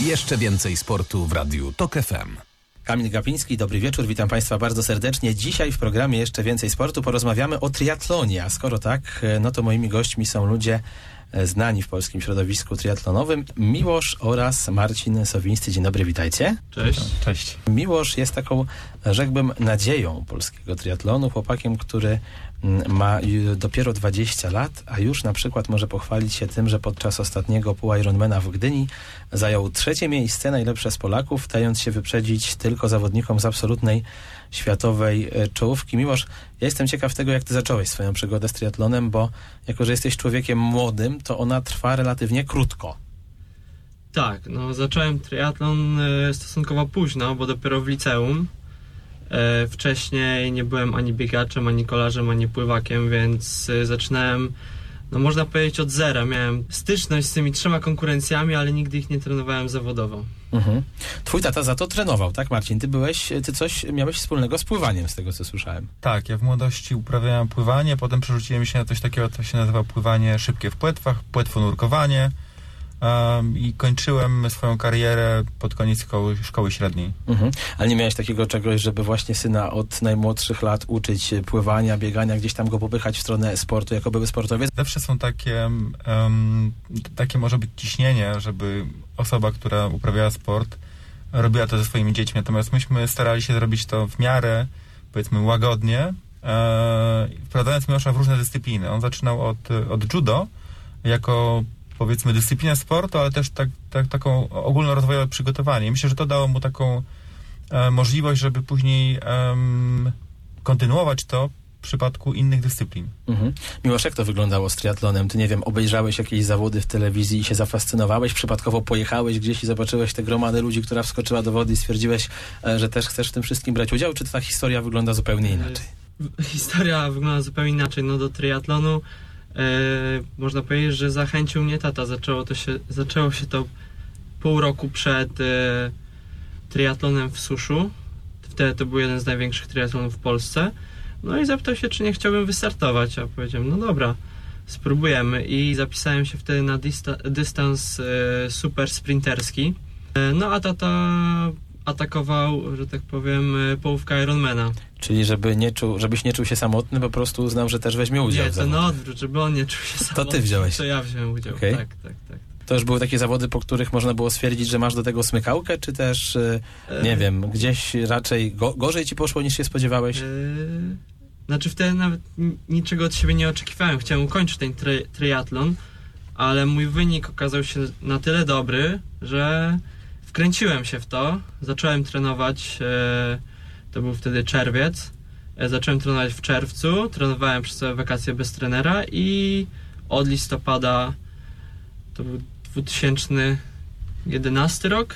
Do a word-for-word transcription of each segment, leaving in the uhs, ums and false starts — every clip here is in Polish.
Jeszcze więcej sportu w Radiu Tok F M. Kamil Gapiński, dobry wieczór, witam Państwa bardzo serdecznie. Dzisiaj w programie Jeszcze więcej sportu porozmawiamy o triatlonie, a skoro tak, no to moimi gośćmi są ludzie znani w polskim środowisku triatlonowym, Miłosz oraz Marcin Sowińscy. Dzień dobry, witajcie. Cześć. Cześć. Miłosz jest taką, rzekłbym, nadzieją polskiego triatlonu, chłopakiem, który ma dopiero dwadzieścia lat, a już na przykład może pochwalić się tym, że podczas ostatniego pół Ironmana w Gdyni zajął trzecie miejsce, najlepsze z Polaków, dając się wyprzedzić tylko zawodnikom z absolutnej światowej czołówki. Miłosz, ja jestem ciekaw tego, jak ty zacząłeś swoją przygodę z triatlonem, bo jako, że jesteś człowiekiem młodym, to ona trwa relatywnie krótko. Tak, no zacząłem triatlon e, stosunkowo późno, bo dopiero w liceum. E, wcześniej nie byłem ani biegaczem, ani kolarzem, ani pływakiem, więc e, zaczynałem, no można powiedzieć, od zera. Miałem styczność z tymi trzema konkurencjami, ale nigdy ich nie trenowałem zawodowo. Mhm. Twój tata za to trenował, tak, Marcin? Ty byłeś, ty coś miałeś wspólnego z pływaniem, z tego co słyszałem. Tak, ja w młodości uprawiałem pływanie, potem przerzuciłem się na coś takiego, co się nazywa pływanie szybkie w płetwach, płetwonurkowanie um, i kończyłem swoją karierę pod koniec szkoły, szkoły średniej. Mhm. Ale nie miałeś takiego czegoś, żeby właśnie syna od najmłodszych lat uczyć pływania, biegania, gdzieś tam go popychać w stronę sportu jako były sportowiec? Zawsze są takie, um, takie może być ciśnienie, żeby osoba, która uprawiała sport, robiła to ze swoimi dziećmi. Natomiast myśmy starali się zrobić to w miarę, powiedzmy, łagodnie, e, wprowadzając Miłosza w różne dyscypliny. On zaczynał od, od judo, jako, powiedzmy, dyscyplinę sportu, ale też tak, tak, taką ogólnorozwojowe przygotowanie. I myślę, że to dało mu taką e, możliwość, żeby później e, kontynuować to w przypadku innych dyscyplin. Mhm. Miłosz, jak to wyglądało z triatlonem? Ty, nie wiem, obejrzałeś jakieś zawody w telewizji i się zafascynowałeś, przypadkowo pojechałeś gdzieś i zobaczyłeś tę gromadę ludzi, która wskoczyła do wody i stwierdziłeś, że też chcesz w tym wszystkim brać udział, czy ta historia wygląda zupełnie inaczej? Historia wygląda zupełnie inaczej. No do triatlonu e, można powiedzieć, że zachęcił mnie tata. Zaczęło, to się, zaczęło się to pół roku przed e, triatlonem w Suszu. Wtedy to był jeden z największych triatlonów w Polsce. No i zapytał się, czy nie chciałbym wystartować, a powiedziałem, no dobra, spróbujemy i zapisałem się wtedy na dysta- dystans e, super sprinterski. E, no a tata atakował, że tak powiem, e, połówkę Ironmana. Czyli żeby nie czuł, żebyś nie czuł się samotny, po prostu uznał, że też weźmie udział. Nie, to na odwrót, żeby on nie czuł się samotny. To ty wziąłeś. To ja wziąłem udział, okay. tak, tak, tak. To już były takie zawody, po których można było stwierdzić, że masz do tego smykałkę, czy też, nie e... wiem, gdzieś raczej go- gorzej ci poszło niż się spodziewałeś? E... Znaczy wtedy nawet niczego od siebie nie oczekiwałem. Chciałem ukończyć ten tri- triatlon, ale mój wynik okazał się na tyle dobry, że wkręciłem się w to. Zacząłem trenować, e... to był wtedy czerwiec. E... Zacząłem trenować w czerwcu, trenowałem przez całe wakacje bez trenera i od listopada, to był dwa tysiące jedenasty rok,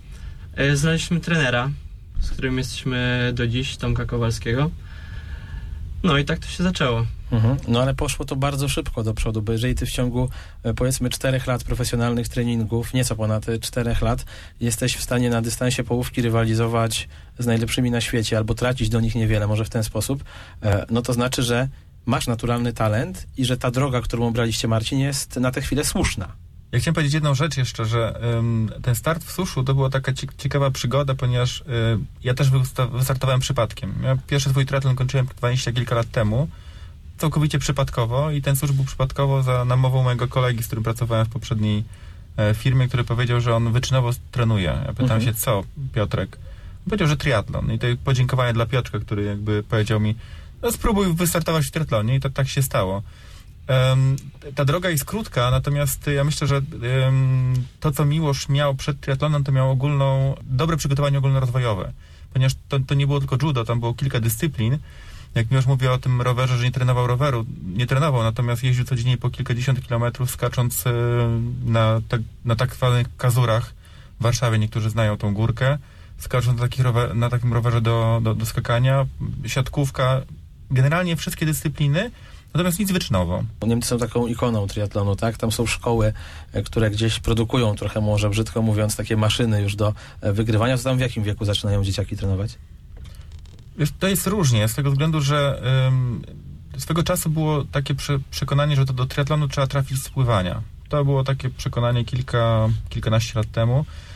e, znaleźliśmy trenera, z którym jesteśmy do dziś, Tomka Kowalskiego. No i tak to się zaczęło. Mhm. No ale poszło to bardzo szybko do przodu, bo jeżeli ty w ciągu, powiedzmy, czterech lat profesjonalnych treningów, nieco ponad czterech lat, jesteś w stanie na dystansie połówki rywalizować z najlepszymi na świecie albo tracić do nich niewiele, może w ten sposób, no to znaczy, że masz naturalny talent i że ta droga, którą obraliście, Marcin, jest na tę chwilę słuszna. Ja chciałem powiedzieć jedną rzecz jeszcze, że um, ten start w Suszu to była taka ciekawa przygoda, ponieważ y, ja też wystartowałem przypadkiem. Ja pierwszy swój triatlon kończyłem dwadzieścia kilka lat temu, całkowicie przypadkowo i ten Susz był przypadkowo za namową mojego kolegi, z którym pracowałem w poprzedniej e, firmie, który powiedział, że on wyczynowo trenuje. Ja pytam mhm. się, co, Piotrek? On powiedział, że triatlon. I to podziękowanie dla Piotrka, który jakby powiedział mi, no spróbuj wystartować w triatlonie i to tak się stało. Um, ta droga jest krótka, natomiast ja myślę, że um, to, co Miłosz miał przed triatlonem, to miał ogólną, dobre przygotowanie ogólnorozwojowe, ponieważ to, to nie było tylko judo, tam było kilka dyscyplin. Jak Miłosz mówi o tym rowerze, że nie trenował roweru, nie trenował, natomiast jeździł codziennie po kilkadziesiąt kilometrów, skacząc y, na, tak, na tak zwanych kazurach w Warszawie, niektórzy znają tą górkę, skacząc na, takich rower, na takim rowerze do, do, do skakania, siatkówka, generalnie wszystkie dyscypliny, natomiast nic wyczynowo. Niemcy są taką ikoną triatlonu, tak? Tam są szkoły, które gdzieś produkują trochę, może brzydko mówiąc, takie maszyny już do wygrywania. To tam w jakim wieku zaczynają dzieciaki trenować? Wiesz, to jest różnie, z tego względu, że ym, swego czasu było takie prze, przekonanie, że to do triatlonu trzeba trafić z pływania. To było takie przekonanie kilka, kilkanaście lat temu.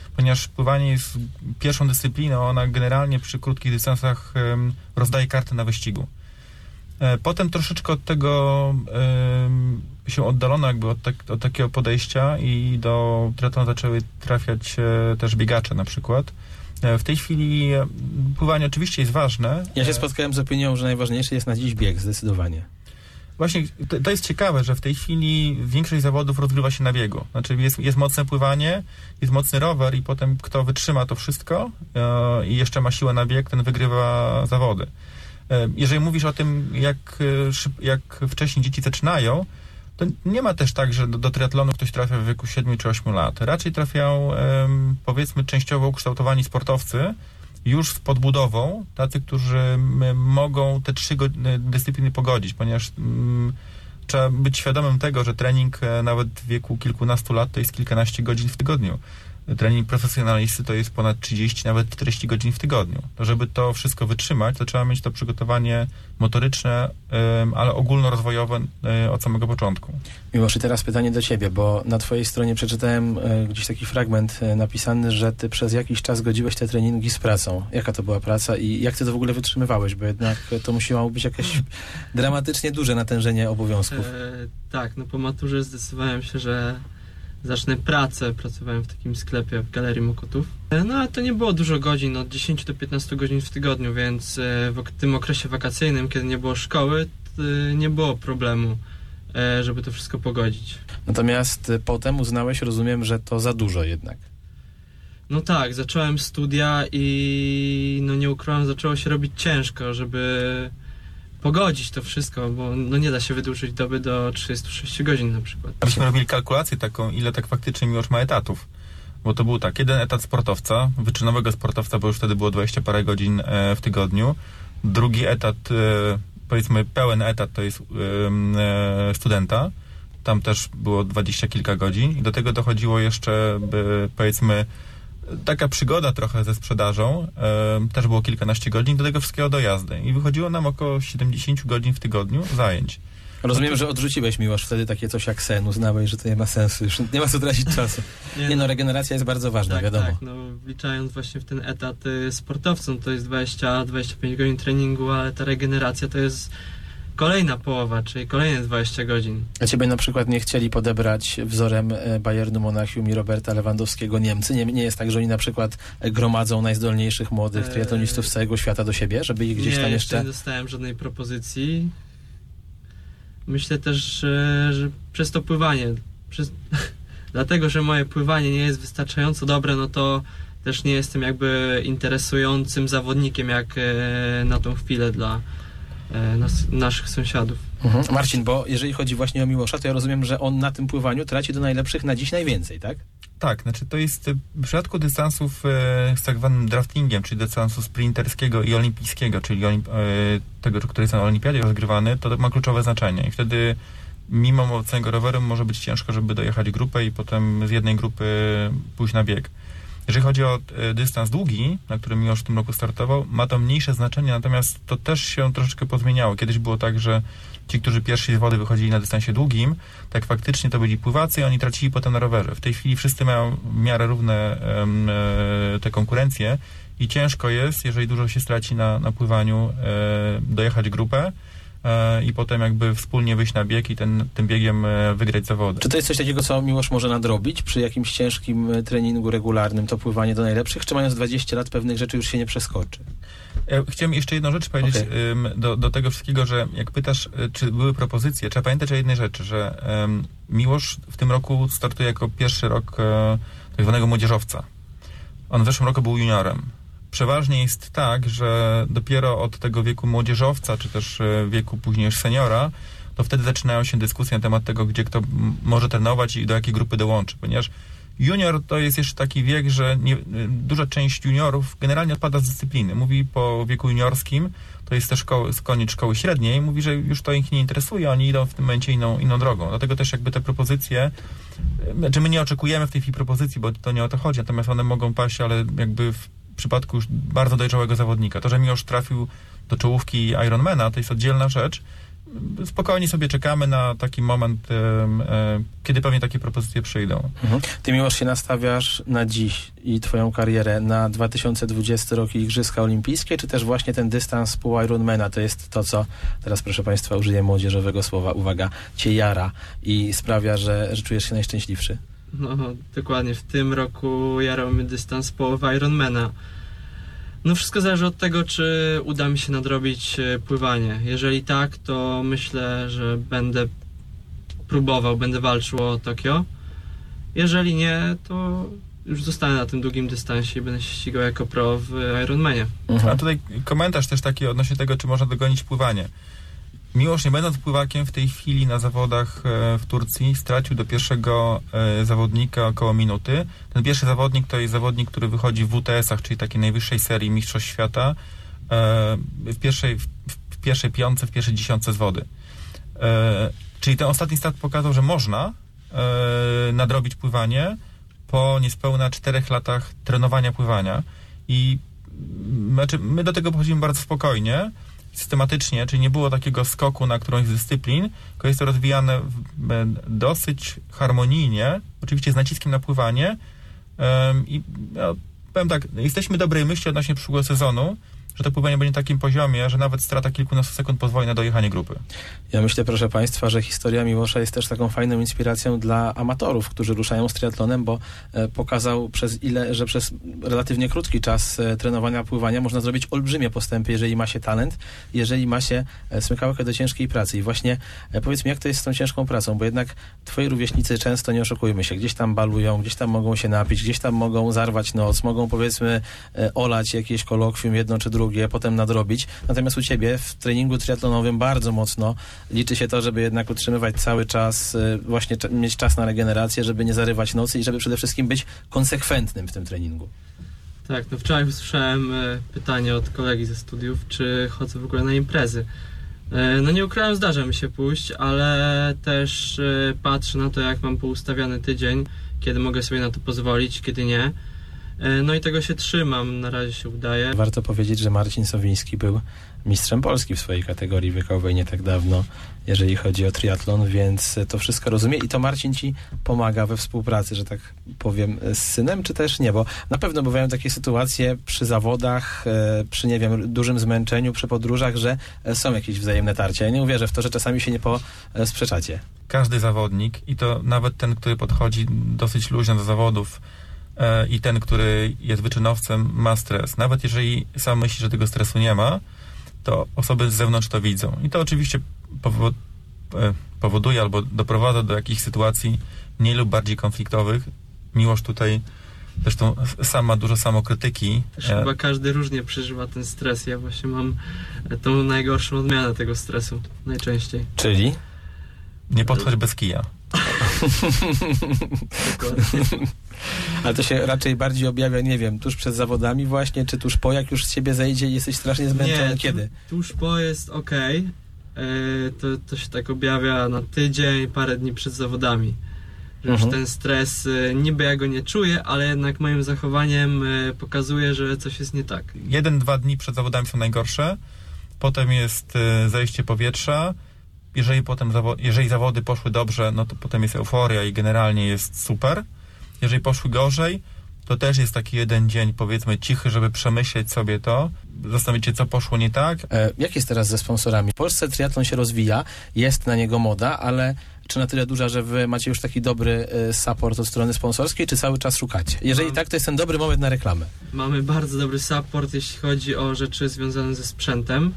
ponieważ pływanie jest pierwszą dyscypliną, ona generalnie przy krótkich dystansach um, rozdaje karty na wyścigu. E, potem troszeczkę od tego um, się oddalono jakby od, tak, od takiego podejścia i do triatlonu zaczęły trafiać e, też biegacze na przykład. E, w tej chwili e, pływanie oczywiście jest ważne. Ja się spotkałem z opinią, że najważniejszy jest na dziś bieg, zdecydowanie. Właśnie to, to jest ciekawe, że w tej chwili większość zawodów rozgrywa się na biegu. Znaczy jest, jest mocne pływanie, jest mocny rower i potem kto wytrzyma to wszystko e, i jeszcze ma siłę na bieg, ten wygrywa zawody. E, jeżeli mówisz o tym, jak, jak wcześniej dzieci zaczynają, to nie ma też tak, że do, do triatlonu ktoś trafia w wieku siedmiu czy ośmiu lat. Raczej trafiają, e, powiedzmy, częściowo ukształtowani sportowcy, już z podbudową, tacy, którzy m, mogą te trzy go, dyscypliny pogodzić, ponieważ m, trzeba być świadomym tego, że trening e, nawet w wieku kilkunastu lat to jest kilkanaście godzin w tygodniu. Trening profesjonalisty to jest ponad trzydzieści, nawet czterdzieści godzin w tygodniu. To żeby to wszystko wytrzymać, to trzeba mieć to przygotowanie motoryczne, ale ogólnorozwojowe od samego początku. Miłosz, i teraz pytanie do ciebie, bo na twojej stronie przeczytałem gdzieś taki fragment napisany, że ty przez jakiś czas godziłeś te treningi z pracą. Jaka to była praca i jak ty to w ogóle wytrzymywałeś? Bo jednak to musiało być jakieś dramatycznie duże natężenie obowiązków. E, tak, no po maturze zdecydowałem się, że zacznę pracę, pracowałem w takim sklepie w Galerii Mokotów. No ale to nie było dużo godzin, od dziesięciu do piętnastu godzin w tygodniu, więc w tym okresie wakacyjnym, kiedy nie było szkoły, nie było problemu, żeby to wszystko pogodzić. Natomiast potem uznałeś, rozumiem, że to za dużo jednak. No tak, zacząłem studia i no nie ukrywam, zaczęło się robić ciężko, żeby pogodzić to wszystko, bo no nie da się wydłużyć doby do trzydziestu sześciu godzin na przykład. Myśmy robili kalkulację taką, ile tak faktycznie Miłosz ma etatów. Bo to był tak, jeden etat sportowca, wyczynowego sportowca, bo już wtedy było dwadzieścia parę godzin e, w tygodniu. Drugi etat, e, powiedzmy pełen etat, to jest e, studenta. Tam też było dwadzieścia kilka godzin. I do tego dochodziło jeszcze, by, powiedzmy, taka przygoda trochę ze sprzedażą, e, też było kilkanaście godzin, do tego wszystkiego dojazdy. I wychodziło nam około siedemdziesiąt godzin w tygodniu zajęć. Rozumiem, że odrzuciłeś, Miłosz, wtedy takie coś jak sen, uznałeś, że to nie ma sensu, już nie ma co tracić czasu. Nie, nie no, regeneracja jest bardzo ważna, tak, wiadomo. Tak, no wliczając właśnie w ten etat y, sportowcą, to jest dwadzieścia do dwudziestu pięciu godzin treningu, ale ta regeneracja to jest kolejna połowa, czyli kolejne dwadzieścia godzin. A ciebie na przykład nie chcieli podebrać wzorem Bayernu Monachium i Roberta Lewandowskiego Niemcy? Nie, nie jest tak, że oni na przykład gromadzą najzdolniejszych młodych eee... triatlonistów z całego świata do siebie, żeby ich gdzieś nie, tam jeszcze... Nie, nie dostałem żadnej propozycji. Myślę też, że, że przez to pływanie, przez... dlatego, że moje pływanie nie jest wystarczająco dobre, no to też nie jestem jakby interesującym zawodnikiem jak e, na tą chwilę dla e, nas, naszych sąsiadów. Mhm. Marcin, bo jeżeli chodzi właśnie o Miłosza, to ja rozumiem, że on na tym pływaniu traci do najlepszych na dziś najwięcej, tak? Tak, znaczy to jest w przypadku dystansów e, z tak zwanym draftingiem, czyli dystansu sprinterskiego i olimpijskiego, czyli olimp, e, tego, który jest na olimpiadzie rozgrywany, to ma kluczowe znaczenie i wtedy mimo mocnego roweru może być ciężko, żeby dojechać grupę i potem z jednej grupy pójść na bieg. Jeżeli chodzi o e, dystans długi, na którym Miłosz w tym roku startował, ma to mniejsze znaczenie, natomiast to też się troszeczkę pozmieniało. Kiedyś było tak, że ci, którzy pierwsi z wody wychodzili na dystansie długim, tak faktycznie to byli pływacy i oni tracili potem na rowerze. W tej chwili wszyscy mają w miarę równe um, e, te konkurencje i ciężko jest, jeżeli dużo się straci na, na pływaniu, e, dojechać grupę e, i potem jakby wspólnie wyjść na bieg i ten, tym biegiem e, wygrać zawody. Czy to jest coś takiego, co Miłosz może nadrobić przy jakimś ciężkim treningu regularnym, to pływanie do najlepszych, czy mając dwadzieścia lat pewnych rzeczy już się nie przeskoczy? Ja chciałem jeszcze jedną rzecz powiedzieć okay. um, do, do tego wszystkiego, że jak pytasz, czy były propozycje, trzeba pamiętać o jednej rzeczy, że um, Miłosz w tym roku startuje jako pierwszy rok um, tak zwanego młodzieżowca. On w zeszłym roku był juniorem. Przeważnie jest tak, że dopiero od tego wieku młodzieżowca, czy też wieku później już seniora, to wtedy zaczynają się dyskusje na temat tego, gdzie kto m- może trenować i do jakiej grupy dołączy, ponieważ junior to jest jeszcze taki wiek, że nie, duża część juniorów generalnie odpada z dyscypliny. Mówi po wieku juniorskim, to jest też szkoły, koniec szkoły średniej, mówi, że już to ich nie interesuje, oni idą w tym momencie inną, inną drogą. Dlatego też jakby te propozycje, znaczy my nie oczekujemy w tej chwili propozycji, bo to nie o to chodzi, natomiast one mogą paść, ale jakby w przypadku już bardzo dojrzałego zawodnika. To, że Miłosz trafił do czołówki Ironmana, to jest oddzielna rzecz. spokojnie sobie czekamy na taki moment, e, e, kiedy pewnie takie propozycje przyjdą. Mhm. Ty, Miłosz, się nastawiasz na dziś i twoją karierę na dwa tysiące dwudziesty rok i Igrzyska Olimpijskie, czy też właśnie ten dystans pół Ironmana to jest to, co teraz, proszę państwa, użyję młodzieżowego słowa, uwaga, cię jara i sprawia, że, że czujesz się najszczęśliwszy? No, dokładnie. W tym roku jarał mnie dystans połowa Ironmana. No wszystko zależy od tego, czy uda mi się nadrobić pływanie. Jeżeli tak, to myślę, że będę próbował, będę walczył o Tokio. Jeżeli nie, to już zostanę na tym długim dystansie i będę się ścigał jako pro w Ironmanie. Mhm. A tutaj komentarz też taki odnośnie tego, czy można dogonić pływanie. Miłosz, nie będąc pływakiem, w tej chwili na zawodach e, w Turcji stracił do pierwszego e, zawodnika około minuty. Ten pierwszy zawodnik to jest zawodnik, który wychodzi w W T S-ach, czyli takiej najwyższej serii Mistrzostw Świata, e, w, pierwszej, w, w pierwszej piątce, w pierwszej dziesiątce z wody. E, czyli ten ostatni start pokazał, że można e, nadrobić pływanie po niespełna czterech latach trenowania pływania. I znaczy, my do tego podchodzimy bardzo spokojnie, systematycznie, czyli nie było takiego skoku na którąś z dyscyplin, tylko jest to rozwijane w, dosyć harmonijnie, oczywiście z naciskiem na pływanie um, i no, powiem tak, jesteśmy dobrej myśli odnośnie przyszłego sezonu, że to pływanie będzie na takim poziomie, że nawet strata kilkunastu sekund pozwoli na dojechanie grupy. Ja myślę, proszę państwa, że historia Miłosza jest też taką fajną inspiracją dla amatorów, którzy ruszają z triatlonem, bo e, pokazał przez ile, że przez relatywnie krótki czas e, trenowania pływania można zrobić olbrzymie postępy, jeżeli ma się talent, jeżeli ma się e, smykałkę do ciężkiej pracy. I właśnie e, powiedz mi, jak to jest z tą ciężką pracą, bo jednak twoi rówieśnicy często, nie oszukujmy się, gdzieś tam balują, gdzieś tam mogą się napić, gdzieś tam mogą zarwać noc, mogą, powiedzmy, e, olać jakieś kolokwium, jedno czy drugie, potem nadrobić. Natomiast u ciebie w treningu triatlonowym bardzo mocno liczy się to, żeby jednak utrzymywać cały czas, właśnie mieć czas na regenerację, żeby nie zarywać nocy i żeby przede wszystkim być konsekwentnym w tym treningu. Tak, no wczoraj usłyszałem pytanie od kolegi ze studiów, czy chodzę w ogóle na imprezy. No nie ukrywam, zdarza mi się pójść, ale też patrzę na to, jak mam poustawiany tydzień, kiedy mogę sobie na to pozwolić, kiedy nie. No i tego się trzymam, na razie się udaje. Warto powiedzieć, że Marcin Sowiński był mistrzem Polski w swojej kategorii wiekowej nie tak dawno, jeżeli chodzi o triatlon, więc to wszystko rozumie i to Marcin ci pomaga we współpracy, że tak powiem, z synem, czy też nie? Bo na pewno bywają takie sytuacje przy zawodach, przy, nie wiem, dużym zmęczeniu, przy podróżach, że są jakieś wzajemne tarcia. Ja nie uwierzę w to, że czasami się nie posprzeczacie. Każdy zawodnik i to nawet ten, który podchodzi dosyć luźno do zawodów, i ten, który jest wyczynowcem, ma stres. Nawet jeżeli sam myśli, że tego stresu nie ma, to osoby z zewnątrz to widzą. I to oczywiście powoduje albo doprowadza do jakichś sytuacji mniej lub bardziej konfliktowych. Miłosz tutaj zresztą sam ma dużo samokrytyki. Też chyba każdy różnie przeżywa ten stres. Ja właśnie mam tą najgorszą odmianę tego stresu najczęściej. Czyli? Nie podchodź bez kija. Ale to się raczej bardziej objawia, nie wiem, tuż przed zawodami właśnie, czy tuż po, jak już z ciebie zejdzie i jesteś strasznie zmęczony? Nie, kiedy? Tu, tuż po jest okej. Okay. To, to się tak objawia na tydzień, parę dni przed zawodami. Że mhm. już ten stres, niby ja go nie czuję, ale jednak moim zachowaniem pokazuje, że coś jest nie tak. Jeden, dwa dni przed zawodami są najgorsze. Potem jest zejście powietrza. Jeżeli potem zawo- jeżeli zawody poszły dobrze, no to potem jest euforia i generalnie jest super. Jeżeli poszły gorzej, to też jest taki jeden dzień, powiedzmy, cichy, żeby przemyśleć sobie to, zastanowić się, co poszło nie tak. E, jak jest teraz ze sponsorami? W Polsce triatlon się rozwija, jest na niego moda, ale czy na tyle duża, że wy macie już taki dobry e, support od strony sponsorskiej, czy cały czas szukacie? Jeżeli Mam... tak, to jest ten dobry moment na reklamę. Mamy bardzo dobry support, jeśli chodzi o rzeczy związane ze sprzętem.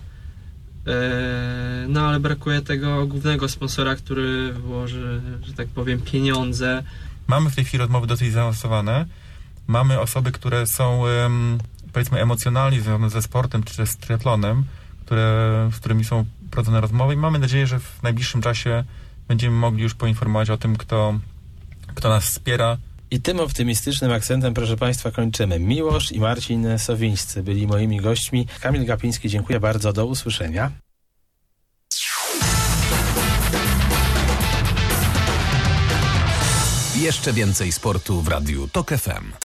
No ale brakuje tego głównego sponsora, który włoży, że tak powiem, pieniądze. Mamy w tej chwili rozmowy dosyć zaawansowane. Mamy osoby, które są um, powiedzmy emocjonalnie związane ze sportem czy z triatlonem, które, z którymi są prowadzone rozmowy i mamy nadzieję, że w najbliższym czasie będziemy mogli już poinformować o tym, kto, kto nas wspiera. I tym optymistycznym akcentem, proszę Państwa, kończymy. Miłosz i Marcin Sowińscy byli moimi gośćmi. Kamil Gapiński, dziękuję bardzo. Do usłyszenia. Jeszcze więcej sportu w Radiu Tok F M.